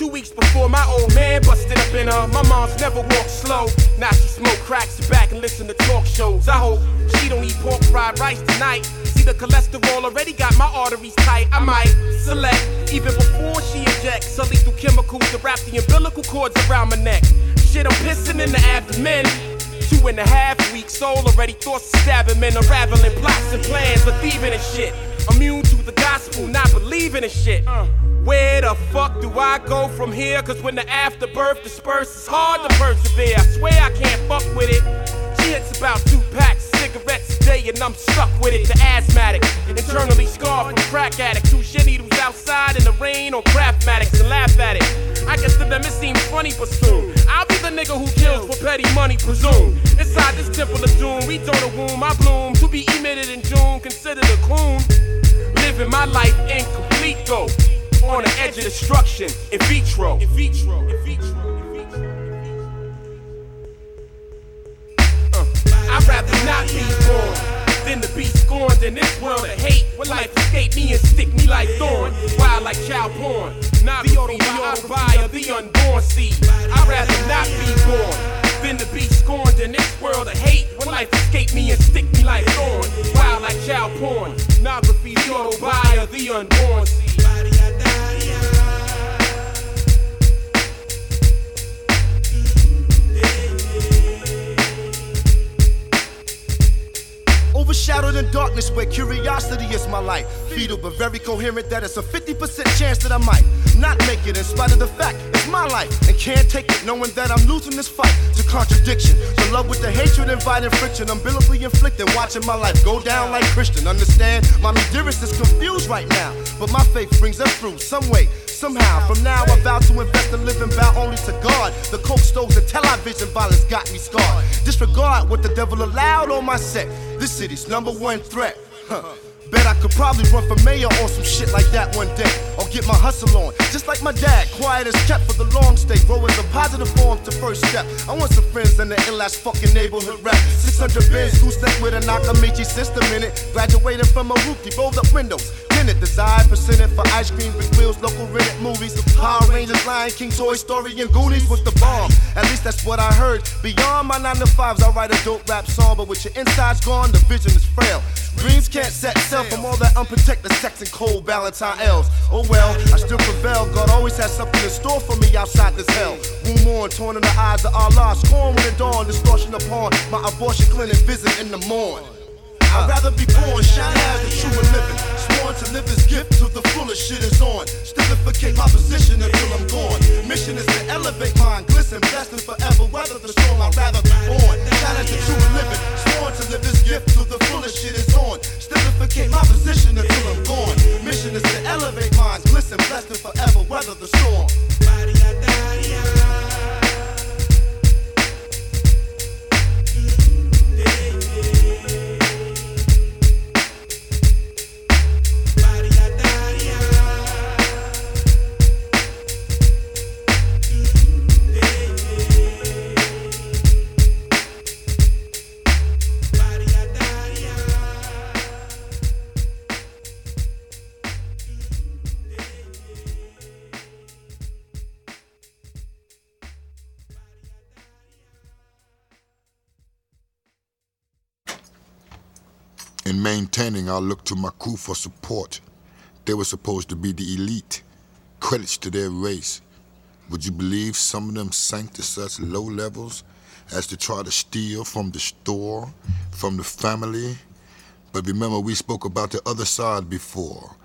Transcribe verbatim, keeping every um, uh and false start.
Two weeks before my old man busted up in her. My mom's never walked slow. Now she smoke crack, sit back and listen to talk shows. I hope she don't eat pork fried rice tonight. See, the cholesterol already got my arteries tight. I might select, even before she injects a lethal chemicals to wrap the umbilical cords around my neck. Shit, I'm pissing in the abdomen. Two and a half weeks old, already thoughts of stabbing men, unraveling plots and plans for thieving and shit. Immune to the gospel, not believing in shit. Uh, where the fuck do I go from here? Cause when the afterbirth disperses, it's hard to persevere. I swear I can't fuck with it. She hits about two packs, cigarettes a day, and I'm stuck with it. The asthmatic, internally scarred from crack addict. Two shit needles outside in the rain on craftmatics and laugh at it. I guess to them it seems funny, but soon I'll be the nigga who kills for petty money, presume. Inside this temple of doom, we don't a womb, I bloom. To be emitted in June, considered a coon. Living my life incomplete though, on the edge of destruction, in vitro. In vitro. In vitro. Uh, I'd rather not be born than to be scorned in this world of hate. When life escape me and stick me like thorn, wild like child porn. Not the autobiography of the unborn seed. I'd rather not be born than to be scorned in this world of hate. When life escape me and stick me like thorn, wild like child porn. Pornography, the autobiography of the unborn seed. Overshadowed in darkness where curiosity is my light. Fetal but very coherent that it's a fifty percent chance that I might not make it in spite of the fact it's my life and can't take it knowing that I'm losing this fight to contradiction. The love with the hatred inviting friction, umbilically inflicting, watching my life go down like Christian. Understand? Mommy dearest is confused right now, but my faith brings us through some way. Somehow, from now I vow to invest and live and bow only to God. The coke stoves and television violence got me scarred. Disregard what the devil allowed on my set. This city's number one threat. Huh. Bet I could probably run for mayor on some shit like that one day. Or get my hustle on, just like my dad. Quiet as kept for the long stay. Growing the positive form to first step. I want some friends in the ill-ass fucking neighborhood rap. six hundred bins, two step with a Nakamichi system in it. Graduating from a rookie, rolled up windows. Tinted, desired percentage for ice cream, big wheels, local rented movies. Power Rangers, Lion King, Toy Story, and Goonies was the bomb. At least that's what I heard. Beyond my nine to fives, I write a dope rap song. But with your insides gone, the vision is frail. Dreams can't set sail from all that unprotected sex and cold Valentine L's. Oh well, I still prevail. God always has something in store for me outside this hell. Womb on, torn in the eyes of Allah. Scorn when the dawn, distortion upon my abortion clinic visit in the morn. I'd rather be born, shine as the true and living. Sworn to live this gift till the fullest shit is on. Stillaficate my position until I'm gone. Mission is to elevate mine, glisten, destined forever. Weather the storm, I'd rather be born. Shine as the true and living. Sworn to live this gift till the fullest shit is on. Stillaficate my position until I'm gone. Mission is to elevate mine, glisten, destined forever. Weather the storm. In maintaining, I looked to my crew for support. They were supposed to be the elite, credits to their race. Would you believe some of them sank to such low levels as to try to steal from the store, from the family? But remember, we spoke about the other side before.